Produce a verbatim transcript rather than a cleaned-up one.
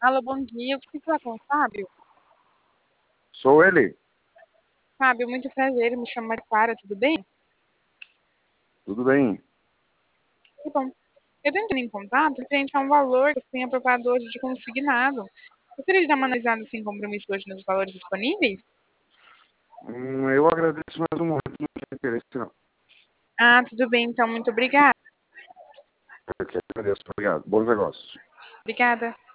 Alô, bom dia. Eu preciso falar com o Fábio. Sou ele. Fábio, muito prazer. Me chamo Clara, tudo bem? Tudo bem? Que bom. Eu tô entrando em contato frente a um valor que eu tenho aprovado hoje de consignado. Gostaria de dar uma analisada sem compromisso hoje nos valores disponíveis? Hum, eu agradeço, mas no momento não tenho interesse, não. Ah, tudo bem, então. Muito obrigada. Eu que agradeço. Obrigado. Bons negócios. Obrigada.